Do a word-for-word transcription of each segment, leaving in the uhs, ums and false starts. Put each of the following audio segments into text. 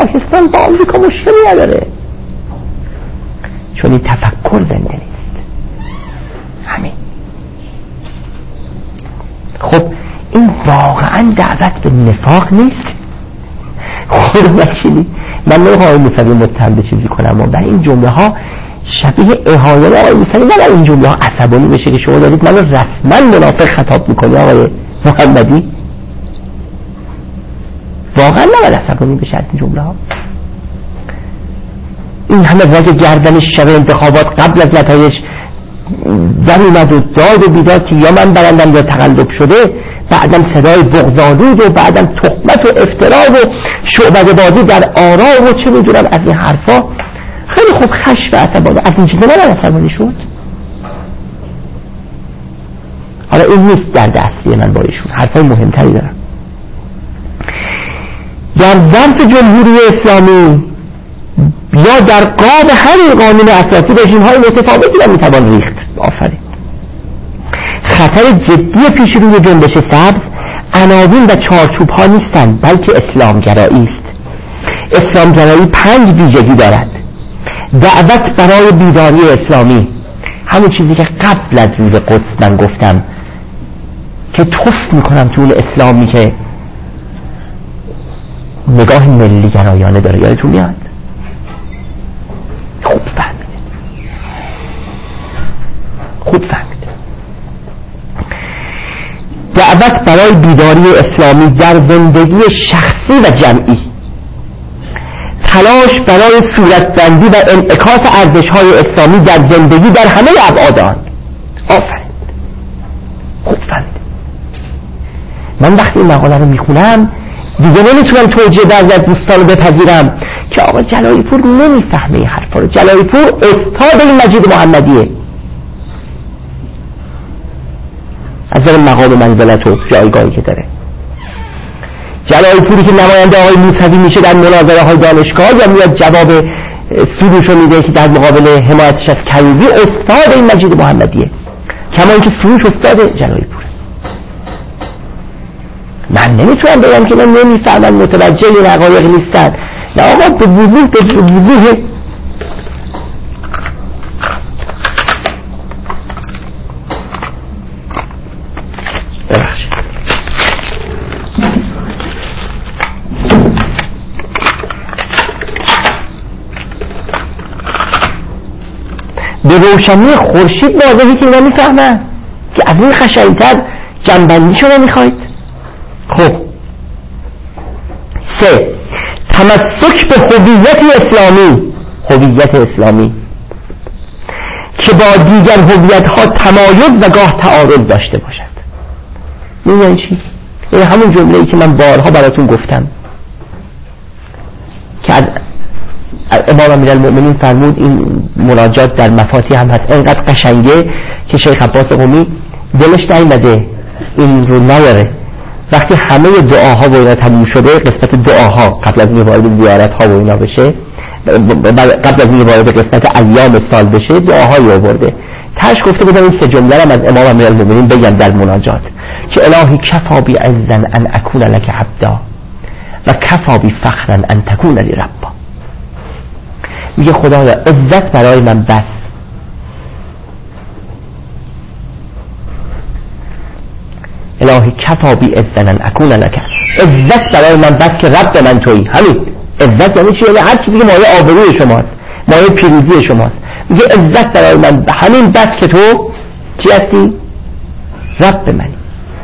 پاکستان با آمریکا مشکلی نداره، چون این تفکر زنده نیست. همین. خب این واقعا دعوت به نفاق نیست؟ خود نشینی من نمیخوام آقای موسوی متهم به چیزی کنم و این جمله ها شبیه اهانت آقای موسوی نه، این جمله ها عصبانی بشه که شما دارید منو رسما منافق خطاب میکنی آقای محمدی. واقعا نباید عصبانی بشه از این جمله ها. این همه واژه گردن شب انتخابات قبل از نتایج در اومد و داد و بیداد که یا من برندم یا تقلب شده، بعدم صدای بغض‌آلود و بعدم تهمت و افترا و شعبده بازی در آرا و چه میدونم از این حرفا. خیلی خوب خشم و عصبانی از این چیزا نباید عصبانی شد. حالا این نیست درد اصلی من با ایشون، حرفای مهمتری دارم. در ظرف جمهوری اسلامی یا در قاب همین قانون اساسی رژیم‌های متفاوتی را میتوان ریخت. آفرین. خطر جدی پیش روی جنبش سبز عناوین و چارچوب‌ها نیستند، بلکه اسلامگرایی است. اسلامگرایی پنج ویژگی دارد. دعوت برای بیداری اسلامی، همون چیزی که قبل از روز قدس من گفتم که توف میکنم تو اون اسلامی که نگاه ملی گرایانه داره. یادتون میاد؟ خوب فهمید خوب فهمید دعوت برای بیداری اسلامی در زندگی شخصی و جمعی، تلاش برای صورتبندی و انعکاس ارزش‌های اسلامی در زندگی در همه ابعاد آن. آفرین. خوب فهمید. من وقتی این مقاله رو میخونم دیگه نمیتونم توجیه بعضی از دوستان رو بپذیرم که آقا جلالی پور نمیفهمه این حرفا رو. جلالی پور استاد این مجید محمدیه، از نظر مقام و منزلت و جایگاهی که داره. جلالی پوری که نماینده آقای موسوی میشه در مناظره های دانشگاه یا میاد جواب سروشو میده که در مقابل حمایتش از کریمی، استاد این مجید محمدیه، کما اینکه سروش استاد جلالی پور. من نمیتونم بگم که من نمیفهمن، متوجه این حقایق نیستن. نه آقا به وضوح به وضوح ببخشید به روشنی خورشید واضحه که نمیفهمن که از این خشن‌تر جنبندیشو نمیخواید. خب سه، تمسک به هویت اسلامی، هویت اسلامی که با دیگر هویت‌ها تمایز و گاه تعارض داشته باشد. این یعنی چی؟ این همون جمله‌ای که من بارها براتون گفتم که از امام امیرالمؤمنین فرمود، این مناجات در مفاتیح هم هست، اینقدر قشنگه که شیخ عباس قمی دلش نیامده این رو نیاره. وقتی همه دعاها و اینا تموم شده، قسمت دعاها قبل از اینکه وارد زیارت‌ها و اینا بشه، قبل از اینکه وارد قسمت ایام سال بشه، دعاهایی آورده. تاش گفته بودم این سه جمله رو از امام امیرالمؤمنین بگم در مناجات که الهی کفا بی عزا ان اکون لک عبدا و کفا بی فخرا ان تکون لی ربا. میگه خدایا عزت برای من بس، الهی کفا بی عزا ان اکون لک، عزت برای من بس که رب من تویی. همین عزت یعنی چی؟ یعنی هر چیزی که مایه آبروی شماست، مایه پیروزی شماست. میگه عزت برای من همین بس که تو چی هستی؟ رب منی.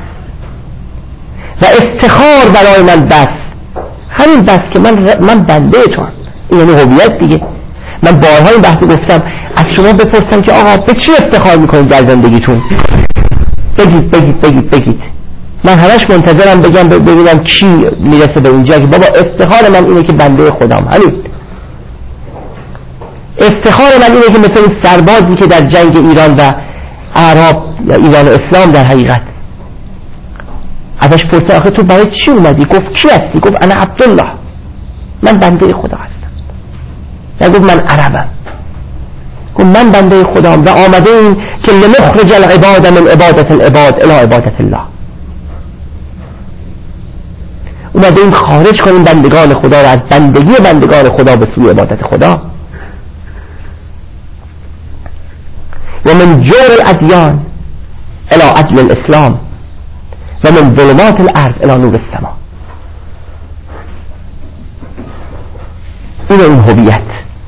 و افتخار برای من بس، همین بس که من من بنده تو هم. این یعنی هویت دیگه. من بارها این بحثو گفتم، از شما بپرسم که آقا به چی افتخار میکنید در زندگیتون؟ بگید بگید بگید بگید. من همش منتظرم بگم ببینم کی میرسه به اینجا که بابا افتخار من اینه که بنده خدام. همین افتخار من اینه که مثل اون سربازی که در جنگ ایران و اعراب یا ایران و اسلام در حقیقت ازش پرسه آخه تو برای چی اومدی؟ گفت کی هستی؟ گفت انا عبدالله، من بنده خدا هستم. یا گفت من عربم. گفت من بنده خدام و آمده این که لنخرج العباد من عبادت العباد الى عبادت الله. اومدیم خارج کنیم بندگان خدا را از بندگی بندگان خدا به سوی عبادت خدا. و من جور الادیان الى عدل الاسلام و من ظلمات الارض الى نور السما. این اون هویت.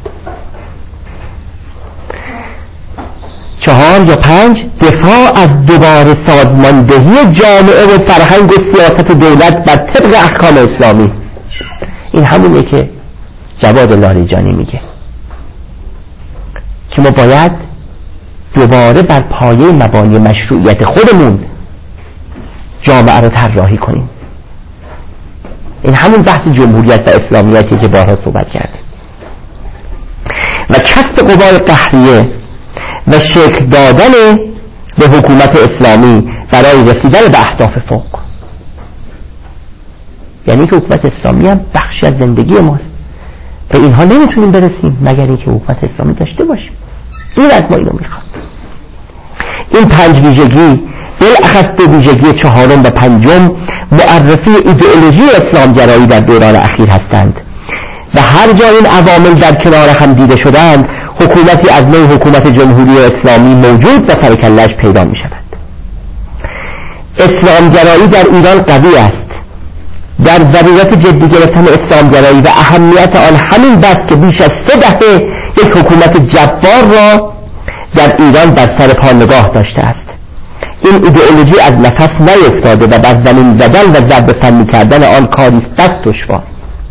چهار یا پنج، دفاع از دوباره سازماندهی جامعه و فرهنگ و سیاست و دولت بر طبق احکام اسلامی. این همونه که جواد لاریجانی میگه که ما باید دوباره بر پایه مبانی مشروعیت خودمون جامعه رو طراحی کنیم. این همون بحث جمهوریت و اسلامیتی که بارها صحبت کردیم. و کسب قوای قهریه و شکل دادن به حکومت اسلامی برای رسیدن به اهداف فوق. یعنی که حکومت اسلامی هم بخشی از زندگی ماست. به اینها نمیتونیم برسیم مگر اینکه حکومت اسلامی داشته باشیم. این از ما اینو میخواد. این پنج ویژگی، بالاخص دو ویژگی چهارم و پنجم، معرفی ایدئولوژی اسلامگرایی در دوران اخیر هستند و هر جا این عوامل در کنار هم دیده شدند، حکومتی از نوع حکومت جمهوری اسلامی موجود و سرکله‌اش پیدا می شود. اسلامگرایی در ایران قوی است. در ضرورت جدی گرفتن اسلامگرایی و اهمیت آن همین بس که بیش از سه دهه یک حکومت جبار را در ایران بر سر پا نگاه داشته است. این ایدئولوژی از نفس نیفتاده و بر زمین زدن و ضرب فنی کردن آن کاری است بس دشوار.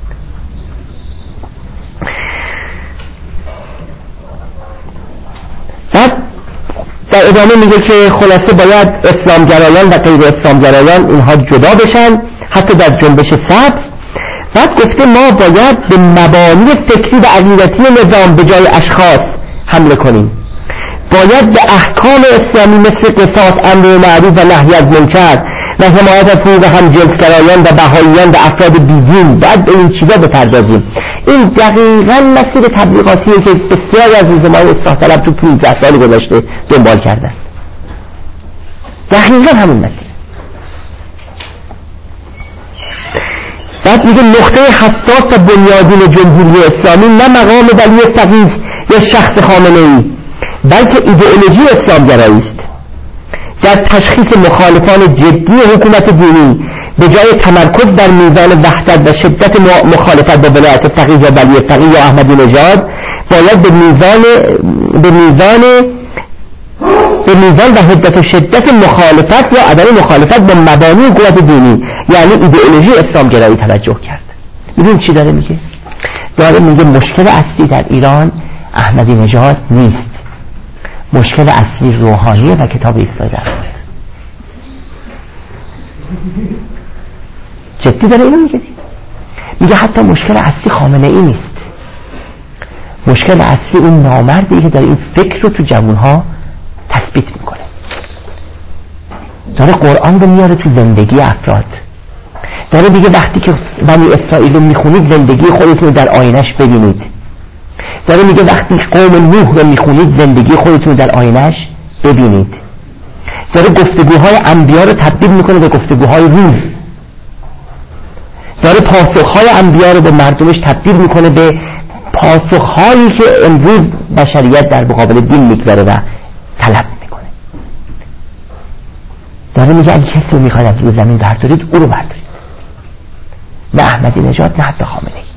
بعد در ادامه میگه که خلاصه باید اسلامگرایان و غیر اسلامگرایان اینها جدا بشن، حتی در جنبش سبز. بعد گفته ما باید به مبانی فکری و عقیدتی نظام به جای اشخاص حمله کنیم. باید به احکام اسلامی مثل قصاص، امر معروف و نهی از منکر و حمایت از حقوق همجنسگرایان و بهائیان و افراد بیدین باید به این چیزا بپردازیم. این دقیقاً مسیر تبلیغاتیه که بسیاری از روزنامه‌های اصلاح طلب تو پانزده سال گذشته دنبال کردن. دقیقاً همون مسیر. بعد میگه نقطه حساس و بنیادین جمهوری اسلامی نه مقام ولی فقیه یا شخص خامنه‌ای، بلکه ایدئولوژی اسلامگرایی است. در تشخیص مخالفان جدی حکومت دینی به جای تمرکز بر میزان وحدت و شدت مخالفت با ولایت فقیه یا ولی فقیه یا احمدی نژاد، باید به میزان به میزان به میزان و حدت و شدت مخالفت یا عدم مخالفت با مبانی حکومت دینی یعنی ایدئولوژی اسلامگرایی توجه کرد. ببین چی داره میگه؟ داره میگه مشکل اصلی در ایران احمدی نژاد نیست، مشکل اصلی روحانیه و کتاب عیسی در جدی داره اینو میگه. میگه حتی مشکل اصلی خامنه ای نیست، مشکل اصلی اون نامردی که داره این فکر رو تو جوانها تثبیت میکنه، داره قرآن رو میاره تو زندگی افراد، داره دیگه وقتی که بنی اسرائیل رو میخونید زندگی خودتون رو در آینش ببینید، داره میگه وقتی قوم نوح رو میخونید زندگی خودتون در آینش ببینید، داره گفتگوهای انبیا رو تبدیل میکنه به گفتگوهای روز، داره پاسخهای انبیا رو به مردمش تبدیل میکنه به پاسخهایی که امروز بشریت در مقابل دین میگذاره و طلب میکنه. داره میگه اگه کسی رو میخواید از روی زمین بردارید او رو بردارید، نه احمدی نژاد نه حتی خامنه ای.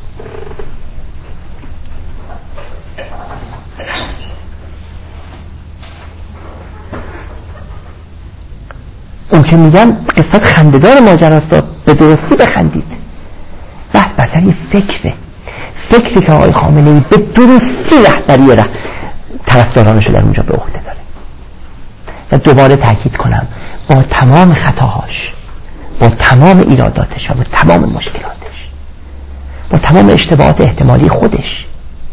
اون که میگن قصت خنده‌دار ماجراست، به درستی بخندید، بس بسر یه فکره، فکری که آقای خامنه ای به درستی رهبری ره طرفدارانشو در اونجا به عهده داره. و دوباره تاکید کنم با تمام خطاهاش، با تمام ایراداتش و با تمام مشکلاتش، با تمام اشتباهات احتمالی خودش،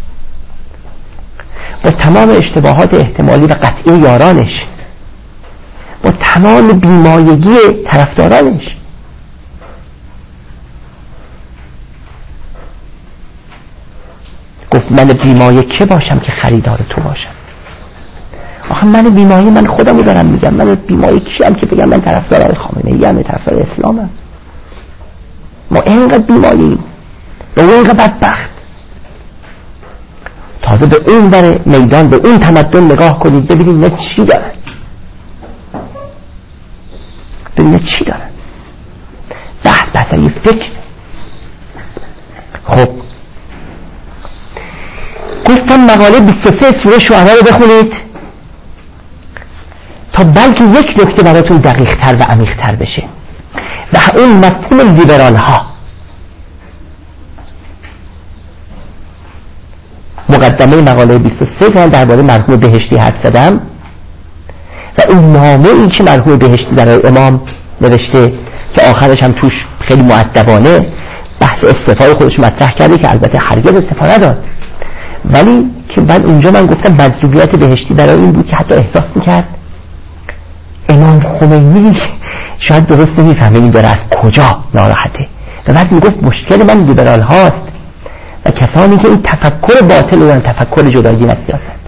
با تمام اشتباهات احتمالی و قطعی یارانش، با تمام بیمایگی طرفدارانش، گفت من بیمایه که باشم که خریدار تو باشم. آخه من بیمایه من خودم رو دارم میگم، من بیمایه کیم که بگم من طرفدار خامنه ای ام، طرفدار اسلامم؟ ما اینقدر بیماریم و اینقدر بدبخت. تازه به اون بر میدان، به اون تمدن نگاه کنید ببینید نه چی دارن، ببینید چی دارن. بحث بحث یه فکر. خب گفتم مقاله بیست و سه سوره شعرا رو بخونید تا بلکه یک نکته براتون دقیق تر و عمیق تر بشه و اون مفهوم لیبرال ها. مقدمه مقاله بیست و سه من درباره مرحوم بهشتی حرف زدم و اون نامه این که مرحوم بهشتی برای امام نوشته که آخرش هم توش خیلی مؤدبانه بحث استعفای خودش مطرح کرده که البته هرگز استعفا نداد، ولی که بعد اونجا من گفتم مجذوبیت بهشتی برای این بود که حتی احساس میکرد امام خمینی شاید درست نمیفهمه این داره از کجا ناراحته و بعد میگفت مشکل من لیبرال هاست و کسانی که این تفکر باطل دارن، تفکر جداگانه از سیاست.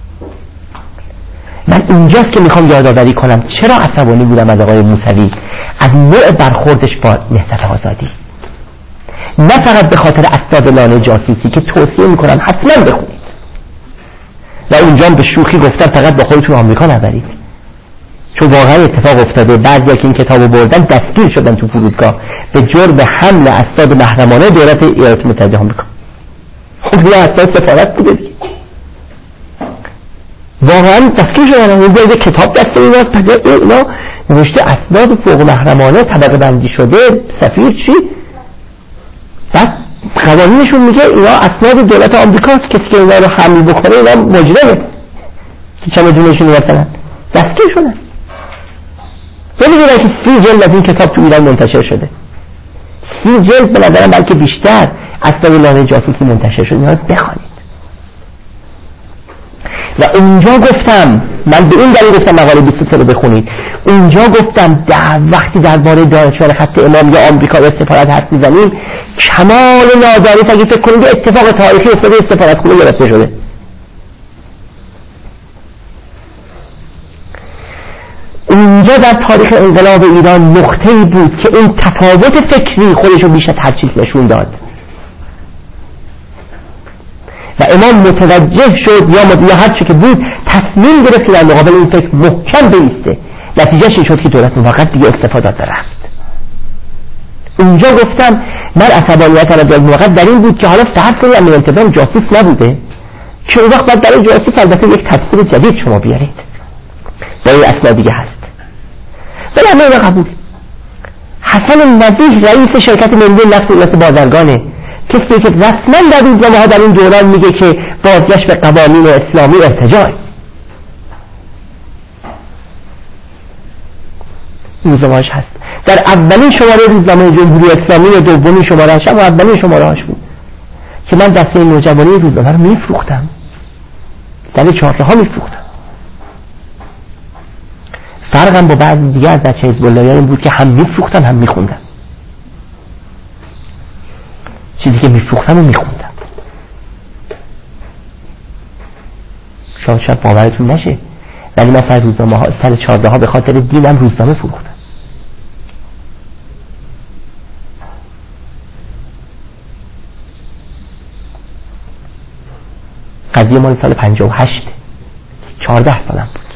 من اینجاست که میخوام یادآوری کنم چرا عصبانی بودم از آقای موسوی از نوع برخوردش با نهضت آزادی، نه فقط به خاطر اسناد لانه جاسوسی که توصیه میکنم حتما بخونید و اونجا به شوخی گفتم فقط با خودتون آمریکا نبرید، چون واقعا اتفاق افتاده بعضیا که این کتابو بردن دستگیر شدن تو فرودگاه به جرم حمل اسناد محرمانه دولت ایالات متحده آمریکا. خب این اسناد سفارت بوده دیگه، واقعا دستگیر شدن. یه جای کتاب دست ایناست پس اینا نوشته اسناد فوق محرمانه طبقه بندی شده، سفیر چی؟ بعد قوانینشون میگه اینا اسناد دولت آمریکاست، کسی که اینا رو حمل بکنه اینا مجرمه که چمدونشون مثلا دستگیر شدن. نمیدونم که سی جلد از این کتاب تو ایران منتشر شده، سی جلد به نظرم بلکه بیشتر اسناد لانه جاسوسی منتشر شده، اینا رو بخوانید. و اونجا گفتم من به این دلیل گفتم مقاله بیست و سه رو بخونید، اونجا گفتم در وقتی درباره دانشور خط امام یا آمریکا یا سفارت حرف میزنیم کمال نادانیست اگه فکر کنید اتفاق تاریخی افتاده سفارت خونه گرفته شده. اونجا در تاریخ انقلاب ایران نقطه‌ای بود که این تفاوت فکری خودشو بیش از هر چیز نشون داد و امام متوجه شد یا یا هر چی که بود تصمیم گرفت که در مقابل این فکر محکم بایسته. نتیجهش این شد که دولت موقت دیگه استفاده داد رفت. اونجا گفتم من عصبانیت را دولت موقت در این بود که حالا فرض کنید امیر انتظام جاسوس نبوده که اون وقت باید برای جاسوس البته یک تفسیر جدید شما بیارید با این اسناد دیگه هست. ولی همه اینا قبول. حسن نزیح رئیس شرکت ملی نفت دولت بازرگانه، کسی که رسما در روزنامه ها در این دوران میگه که بازگشت به قوانین اسلامی ارتجاع. روزنامه‌اش هست در اولین شماره روزنامه جمهوری اسلامی و دومین شماره‌اش هم اولین شماره‌اش بود که من دسته نوجوانی روزنامه رو میفروختم، سال چهارده ها میفروختم. فرقم با بعضی دیگه از بچه حزب اللهیان این بود که هم میفروختم هم میخوندم. چیزی که میفروختم و میخوندم. شاید شاید باورتون نشه ولی من سر روزنامه ها سال چهارده ها به خاطر دینم روزنامه فروختم. قضیه مال سال پنجاه و هشت، چهارده سالم بود.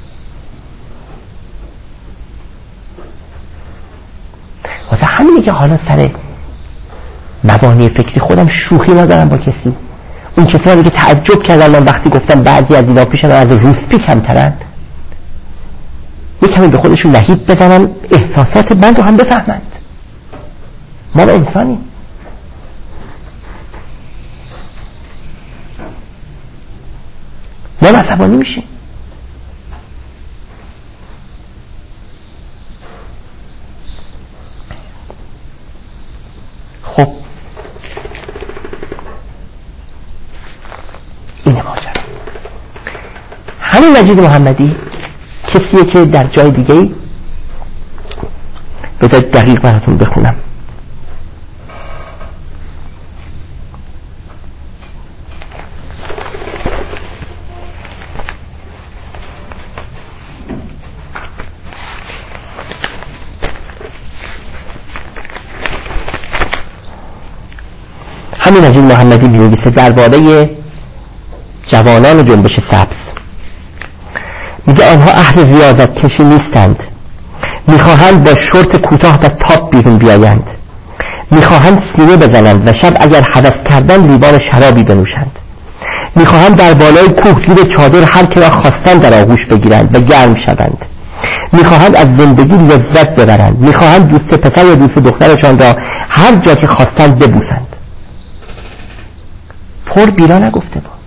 واسه همینی که حالا سر مبانی فکری خودم شوخی ندارم با کسی. اون کسانی که تعجب کردن من وقتی گفتم بعضی از اینا پیشن از روسپی کمترن، یک کمی به خودشون نهیب بزنن احساسات من رو هم بفهمند. ما انسانیم. ما عصبانی میشیم. خب اینه ماجرا. همین مجید محمدی کسیه که در جای دیگه بذارید دقیق براتون بخونم. همین نجیب محمدی می‌نویسه درباره جوانان جنبش سبز، میگه آنها اهل ریاضت کشی نیستند، میخواهند با شورت کوتاه و تاپ بیرون بیایند، میخواهند سینه بزنند و شب اگر هوس کردند لیوان شرابی بنوشند، میخواهند در بالای کوه زیر چادر هر که را خواستند در آغوش بگیرند و گرم شوند، میخواهند از زندگی لذت ببرند، میخواهند دوست پسر یا دوست دخترشان را هر جا که خواستند ببوسند. پر بیرا نگفته با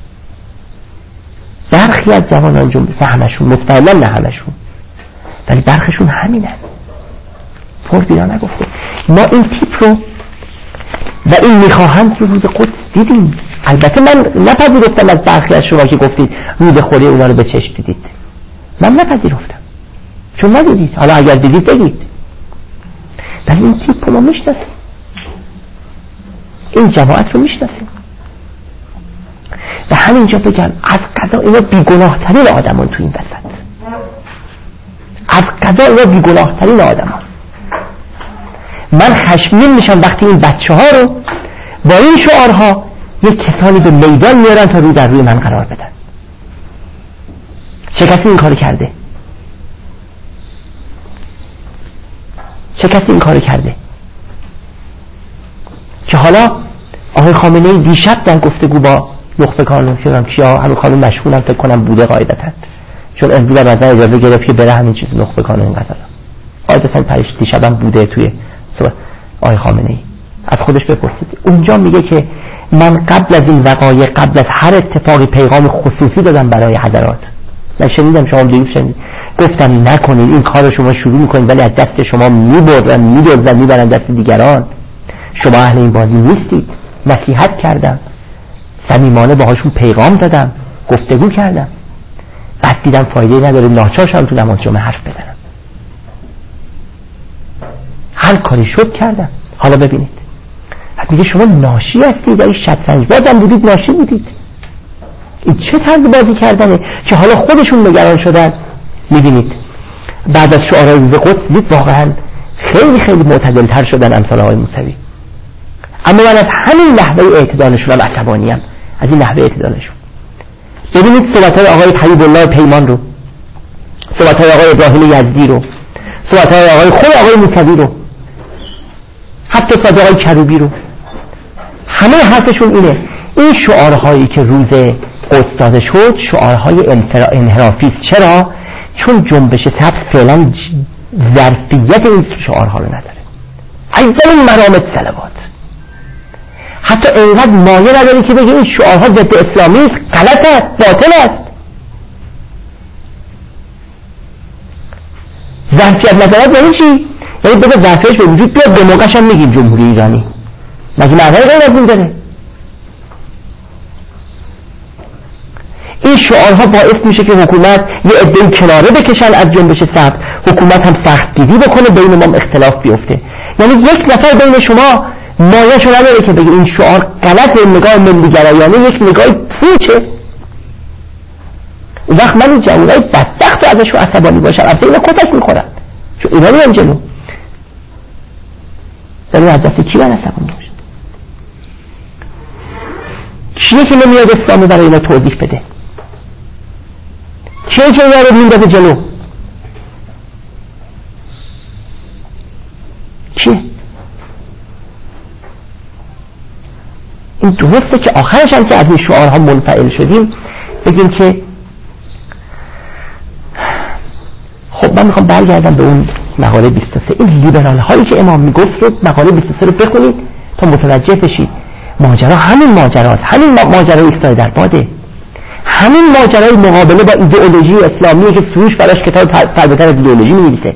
برخی از جوانان جنبش، نه همشون، مطمئنا نه همشون، ولی برخشون همینن. پر بیرا نگفته. ما این تیپ رو و این میخواهند رو روز قدس دیدیم. البته من نپذیرفتم از برخی از شما که گفتید روز خوری اونا رو به چشم دیدید. من نپذیرفتم چون ندیدید. حالا اگر دیدید بگید. ولی این تیپ رو ما میشناسیم، این جماعت رو میشناسیم. و همینجا بگم از قضا اینا بیگناه ترین آدمان تو این وسط، از قضا اینا بیگناه ترین آدمان. من خشمگین میشم وقتی این بچه ها رو با این شعارها یک کسانی به میدان میارن تا روی در روی من قرار بدن. چه کسی این کار کرده؟ چه کسی این کار کرده؟ که حالا آقای خامنه‌ای دیشب در گفتگو با نخبگان شدم کیا همین خانم مشغولم فکر کنم بوده قاعدتا، چون امروز از من اجازه گرفت که بره همین چیز نخبگان این قضا قاعدتا پریش دیشبم بوده توی آقای خامنه‌ای. از خودش بپرسید. اونجا میگه که من قبل از این وقایع، قبل از هر اتفاقی پیغام خصوصی دادم برای حضرات. من شنیدم شما دیروز شنید گفتم نکنید این کار رو شما شروع میکنید ولی از دست شما میبرن میدوزن میبرن دست دیگران. شما اهل این بازی نیستید. نصیحت کردم، صمیمانه باهاشون پیغام دادم، گفتگو کردم، بعد دیدم فایده نداره، ناچار شدم تو نماز جمعه حرف بزنم. هر کاری شد کردم. حالا ببینید میگه شما ناشی هستید، این شطرنج بازم بودید ناشی بودید. این چه طرز بازی کردنه که حالا خودشون نگران شدن. میبینید بعد از شعارهای روز قدس دید واقعا خیلی خیلی معتدل تر شدن امثال آقای موسوی. اما من از همین نحوه اعتدالشون هم عصبانیم، از این نحوه اعتدالشون. ببینید صحبت‌های آقای حبیب الله پیمان رو، صحبت‌های آقای ابراهیم یزدی رو، صحبت‌های آقای خود آقای موسوی رو، حتی صحبت آقای کروبی رو. همه حرفشون اینه این شعارهایی که روز قدس داده شد شعارهای انحرافی است. چرا؟ چون جنبش سبز فعلا ظرفیت این شعارها رو نداره. ایضا مرامت صلوات حتی اینقدر مایه نداره که بگه این شعارها ضد اسلامی است، غلط است، باطل است. ظرفیت ندارد یعنی چی؟ یعنی بگه ظرفیتش به وجود بیاد به موقعش هم میگیم جمهوری ایرانی. مگه معنی غیر از این داره؟ این شعارها باعث میشه که حکومت یه عده‌ای کناره بکشن از جنبش سبز، حکومت هم سختگیری بکنه، بین ما اختلاف بیفته. یعنی یک نفر بین شما مایه‌شو نداره که بگه این شعار غلطه، نگاه ملی‌گرایانه، یک نگاه پوچه. اون وقت من این جوانای بدبخت رو ازش عصبانی باشم، البته اینا کتک میخورن چون اینا میان جلو. داریم از دست کی من عصبانی باشم؟ کیه که نمیاد اسلامو برای اینا توضیح بده؟ کیه که اینا رو میندازه جلو؟ کیه؟ این درسته که آخرش هم که از این شعارها منفعل شدیم بگیم که خب من میخوام برگردم به اون مقاله بیست و سه. این لیبرال هایی که امام میگفت رو مقاله بیست و سه رو بخونید تا متوجه بشید ماجرا همین ماجراست، همین ماجرای ایستای در باده، همین ماجرای مقابله با ایدئولوژی اسلامی که سروش براش کتاب فربه‌تر از ایدئولوژی می‌نویسه.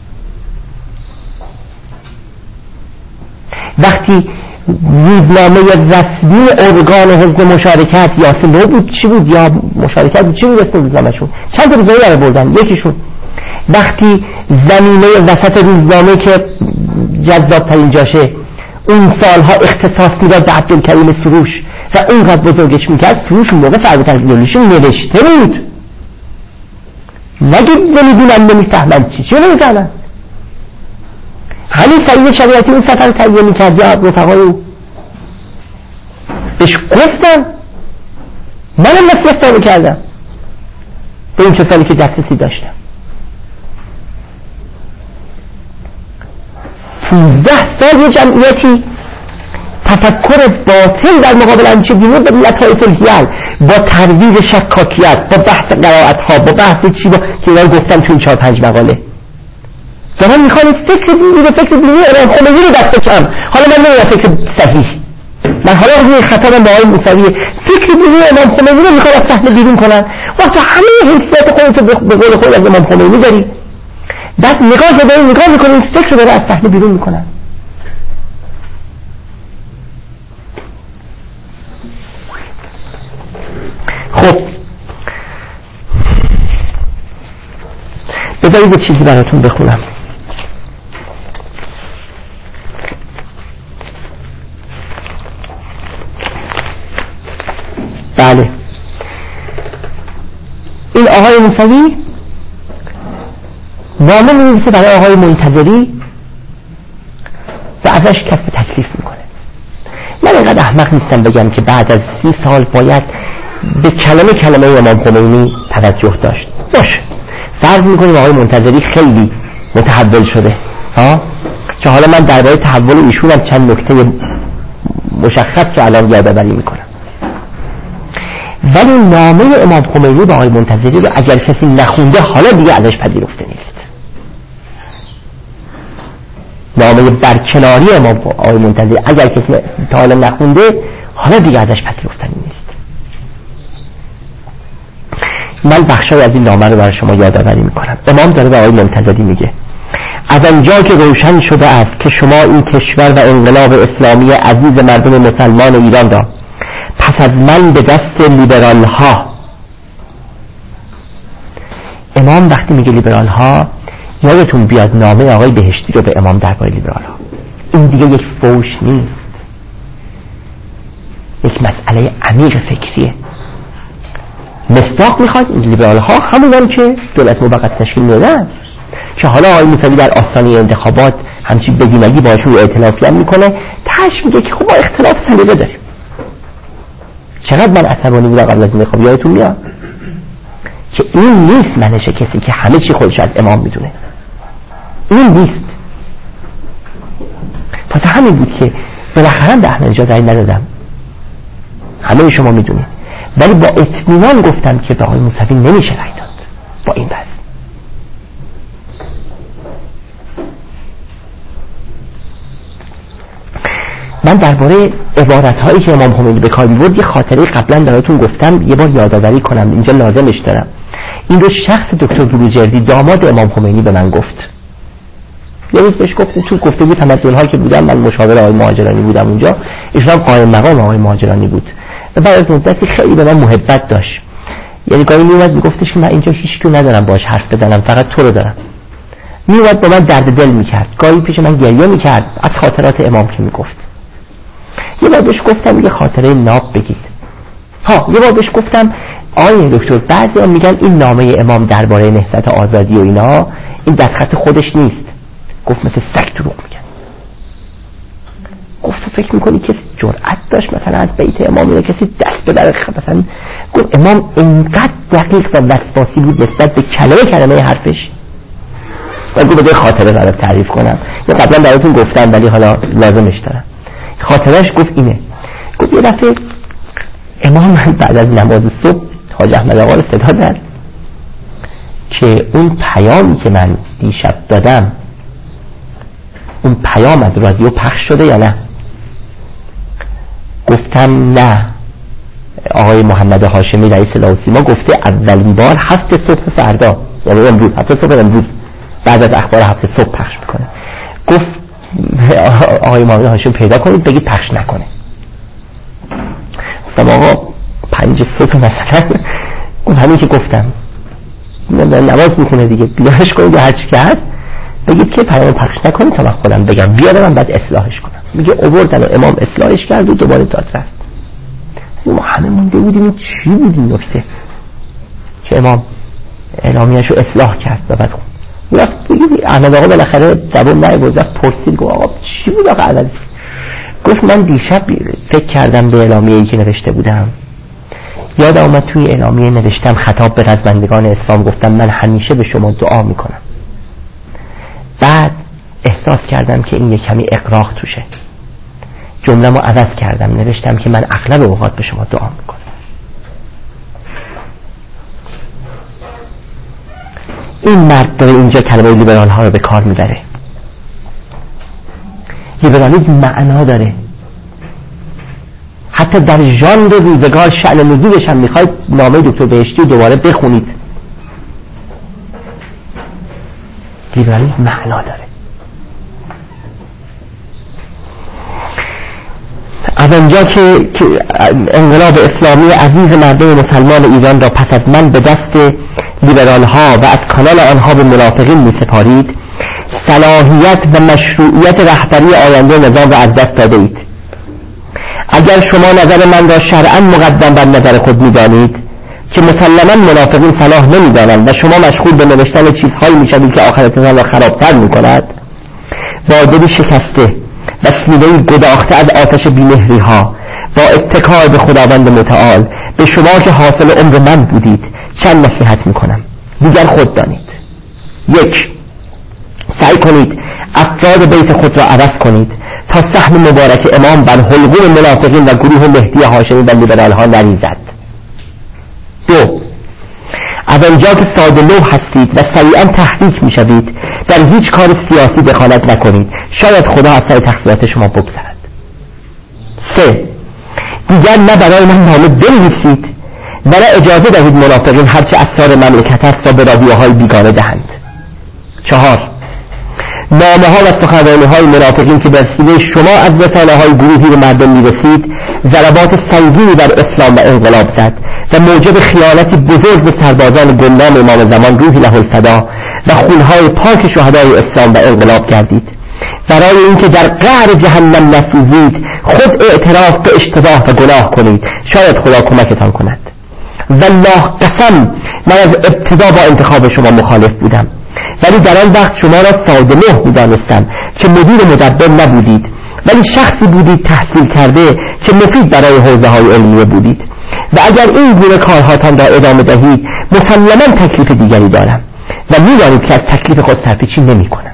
وقتی روزنامه رسمی ارگان حزب مشارکت یا سلو بود چی بود یا مشارکت بود چی بود اسم روزنامه‌شون، چند تا روزنامه داره بردن، یکیشون وقتی زمینه وسط روزنامه که جذاب ترین جاشه اون سالها اختصاص میداد به عبدالکریم سروش و اونقدر بزرگش میکرد، سروش اون موقع فربه‌تر از ایدئولوژی نوشته بود. نگید نمیدونم نمیفهمن چی چی نمیفهمن. همین فرید شریعتی اون سفر تهیه میکرد یا رفقای او بهش گفتم، منم نصیحت میکردم به این کسانی که دسترسی داشتم. پونزده سال یه جمعیتی تفکر باطل در مقابل انچه بیمون به لطایف الحیل، با ترویج شکاکیت، با بحث قرائت ها، با بحث چی با که اینا گفتم تو این چهار پنج مقاله دارن میخوان فکر دینی و فکر دینی امام خمینی رو دست کم. حالا من نمیدونم فکر صحیح، من حالا روی خطاب با آقای موسوی فکر دینی امام خمینی رو میخوان از صحنه بیرون کنن. وقت همه حیثیت خودت رو به قول خود از امام خمینی داری، بعد نگاه که داری نگاه میکنی فکر رو داره از صحنه بیرون میکنن. خب بذارید یه چیزی براتون بخونم. بله این آقای موسوی نامه می‌نویسه برای آقای منتظری و ازش کسب تکلیف میکنه. من اینقدر احمق نیستم بگم که بعد از سی سال باید به کلمه کلمه امام خمینی توجه داشت. باشه فرض میکنیم آقای منتظری خیلی متحول شده ها، که حالا من درباره تحول ایشون هم چند نکته مشخص رو الان یادآوری میکنم. ولی نامه امام خمینی به آقای منتظری رو اگر کسی نخونده حالا دیگه ازش پذیرفته نیست. نامه برکناری امام آقای منتظری اگر کسی تا حالا نخونده حالا دیگه ازش پذیرفتنی نیست. من بخشای از این نامه رو برای شما یادآوری میکنم. امام داره به آقای منتظری میگه از آنجا که روشن شده است که شما این کشور و انقلاب اسلامی عزیز مردم مسلمان ایران را پس از من به دست لیبرال ها، امام وقتی میگه لیبرال ها یادتون بیاد نامه آقای بهشتی رو به امام درباره لیبرال ها، این دیگه یک فوش نیست، یک مسئله عمیق فکریه. مصداق میخواد لیبرال ها همونان که دولت موقت تشکیل میدن، که حالا آقای موسوی در آستانه انتخابات همچین بدیمگی باشون ائتلافی هم میکنه، تاش میگه که خب ما اختلاف سلیقه داریم. چقدر من عصبانی بودم قبل از انتخاب، یادتون میاد که این نیست منش کسی که همه چی خودش از امام میدونه، این نیست. پس همین بود که بالاخره به احمد نژاد رأی ندادم، همه شما میدونید، ولی با اطمینان گفتم که به آقای موسوی نمیشه رأی داد با این وضع. من درباره عبارت‌هایی که امام خمینی به کار می‌برد یه خاطره قبلا براتون گفتم، یه بار یادآوری کنم اینجا لازمش دارم. این رو شخص دکتر بروجردی داماد امام خمینی به من گفت. یه روز بهش گفت تو گفتگو تمدن‌ها که بودم، من مشاور آقای مهاجرانی بودم اونجا، ایشون قائم مقام آقای مهاجرانی بود و بعد از مدتی خیلی به من محبت داشت. یعنی گاهی میومد میگفتش که من اینجا هیچ کی ندارم باهاش حرف بزنم، فقط تو رو دارم. میومد با من درد دل میکرد، گاهی پیش من گریه میکرد از خاطرات امام که میگفت. یه بار بهش گفتم یه خاطره ناب بگید. ها یه بار بهش گفتم آیه دکتر بعضیا میگن این نامه امام درباره نهضت آزادی و اینا این دستخط خودش نیست. گفت مثل سگ دروغ میگن. گفت فکر میکنی کسی جرأت داشت مثلا از بیت امام یا کسی دست به در مثلا؟ گفت امام اینقدر دقیق و وسواسی بود نسبت به کلمه کلمه حرفش. من گفت بده خاطره برات تعریف کنم، یا قبلا براتون گفتم ولی حالا لازمش دارم. خاطرش گفت اینه، گفت یه دفعه امام بعد از نماز صبح حاج احمد آقا رو صدا زد که اون پیامی که من دیشب دادم اون پیام از رادیو پخش شده یا نه؟ گفتم نه. آقای محمد هاشمی رئیس لاوسیما گفته اولین بار هفت صبح فردا، یعنی امروز هفت صبح امروز بعد از اخبار هفت صبح پخش میکنه. گفت آقای محمد هاشمی پیدا کنید بگید پخش نکنه. گفتم آقا پنج صبح مثلا، گفت همین که گفتم نماز میکنه دیگه بیارش کنید یا هرچی که هست بگید که پیام پخش نکنید تا من خودم بگم بیاره من بعد اصلاحش کنم. میگه آوردن و امام اصلاحش کرد و دوباره داد رفت. ما همه مونده بودیم این چی بود این نکته که امام اعلامیه‌اش رو اصلاح کرد و بعد رفت بگید احمد آقا بالاخره زبون نگذاشت، پرسید گفت آقا چی بود آقا عوضی؟ گفت من دیشب فکر کردم به اعلامیه‌ای که نوشته بودم. یاد آمد توی اعلامیه نوشتم خطاب به رزمندگان اسلام گفتم من همیشه به شما دعا میکنم. بعد احساس کردم که این یک کمی اقراق توشه. جمله‌مو عوض کردم، نوشتم که من اغلب اوقات به شما دعا میکنم. این مرد داره اینجا کلمه لیبرال ها رو به کار میبره. لیبرالیسم معنا داره. حتی در ژانر روزگار شأن نزولش هم میخواید نامه دکتر بهشتی دوباره بخونید. لیبرالیسم معنا داره. از آنجا که انقلاب اسلامی عزیز مردم مسلمان ایران را پس از من به دست لیبرال ها و از کانال آنها به منافقین می سپارید، صلاحیت و مشروعیت رهبری آینده نظام را از دست داده اید. اگر شما نظر من را شرعاً مقدم بر نظر خود می دانید که مسلماً منافقین صلاح نمی دانند و شما مشغول به نوشتن چیزهایی می شوید که آخرتتان را خرابتر می کند، با دلی شکسته و سینه‌ای گداخته از آتش بی‌مهری ها، با اتکای به خداوند متعال، به شما که حاصل عمر من بودید چند نصیحت میکنم. دیگر خود دانید. یک، سعی کنید افراد بیت خود را عوض کنید تا سهم مبارک امام بر حلقوم منافقین و گروه مهدی هاشمی و لیبرال ها نریزد. دو، از آنجا که ساده لوح هستید و سریعا تحریک میشوید در هیچ کار سیاسی دخالت نکنید، شاید خدا از سر تقصیرات شما بگذرد. سه، دیگر نه برای من نامه بنویسید و نه اجازه دهید منافقین هرچه اسرار مملکت است را به رادیوهای بیگانه دهند. چهار، نامه ها و سخنرانی های منافقین که به وسیله شما از رسانه های گروهی به مردم میرسید ضربات سنگینی بر اسلام و انقلاب زد و موجب خیانتی بزرگ به سربازان گمنام امام زمان روحی له الفدا و خونهای پاک شهدای اسلام و انقلاب گردید. برای اینکه در قعر جهنم نسوزید خود اعتراف به اشتباه و گناه کنید، شاید خدا کمکتان کند. والله قسم من از ابتدا با انتخاب شما مخالف بودم، ولی در آن وقت شما را ساده لوح می‌دانستم که مدیر مدبر نبودید، ولی شخصی بودید تحصیل کرده که مفید برای حوزه‌های علمیه بودید و اگر این گونه کارهاتان را ادامه دهید مسلماً تکلیف دیگری دارم و می‌دانید که از تکلیف خود سرپیچی نمی‌کنم.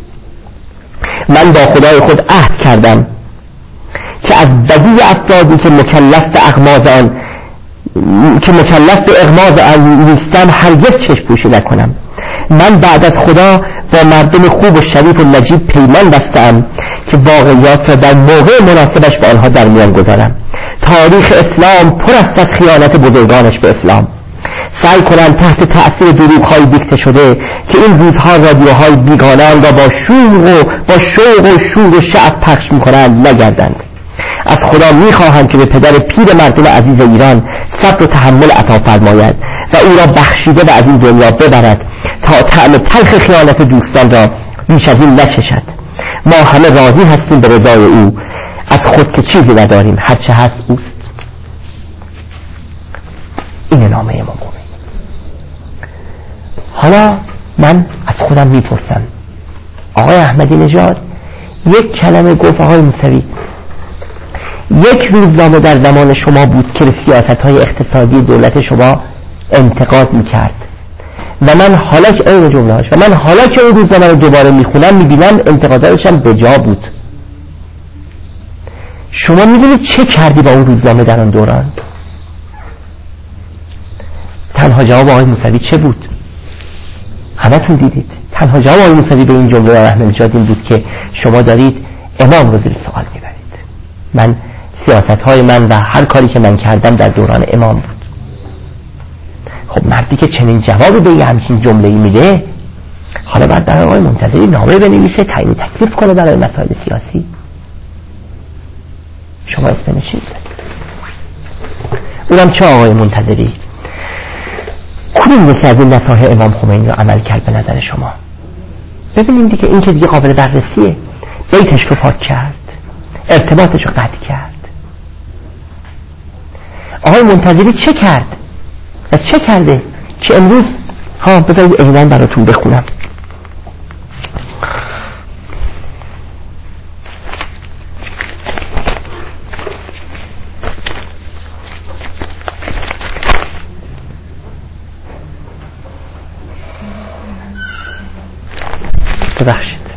من با خدای خود عهد کردم که از بدی افرادی که مکلف به اغماض آن که مکلف به اغماض آن نیستم هرگز چشم پوشی نکنم. من بعد از خدا با مردم خوب و شریف و نجیب پیمان بستم که واقعیات را در موقع مناسبش با آنها در میان گذارم. تاریخ اسلام پر است از خیانت بزرگانش به اسلام. سعی کنند تحت تأثیر دروغ‌های دیکته شده که این روزها رادیوهای بیگانه را با شوق و با شوق و شور و شعف پخش می‌کنند نگردند. از خدا می‌خواهم که به پدر پیر مردم عزیز ایران صبر و تحمل عطا فرماید و او را بخشیده و از این دنیا ببرد تا طعم تلخ خیانت دوستان را بیش از این نچشد. ما همه راضی هستیم به رضای او، از خود که چیزی نداریم، هرچه هست اوست. این نامه ما بود. حالا من از خودم میپرسم، آقای احمدی نژاد یک کلمه گفت آقای موسوی، یک روزنامه در زمان شما بود که سیاست‌های اقتصادی دولت شما انتقاد میکرد و من حالا که این جمله‌اش و من حالا که اون روزنامه رو دوباره میخونم میبینم انتقاداتش هم به جا بود. شما میدونید چه کردی با اون روزنامه در آن دوران؟ تنها جواب آقای موسوی چه بود؟ همتون دیدید. تنها جواب آقای موسوی به این جمله آقای احمدی نژاد این بود که شما دارید امام رو زیر سوال میبرید. من سیاست‌های من و هر کاری که من کردم در دوران امام بود. خب مردی که چنین جوابی به یه همچین جمله‌ای میده، حالا بعد برای آقای منتظری نامه بنویسه تعیین تکلیف کنه برای مسائل سیاسی. شما اسم نشین زدید. اونم چه آقای منتظری؟ کدوم یکی از این نصایح امام خمینی رو عمل کرد به نظر شما؟ ببینیم دیگه، این که دیگه قابل بررسیه. بیتش رو پاک کرد، ارتباطش رو قطع کرد. آقای منتظری چه کرد؟ از چه کرده که امروز ها بذارید عیناً براتون بخونم. ببخشید.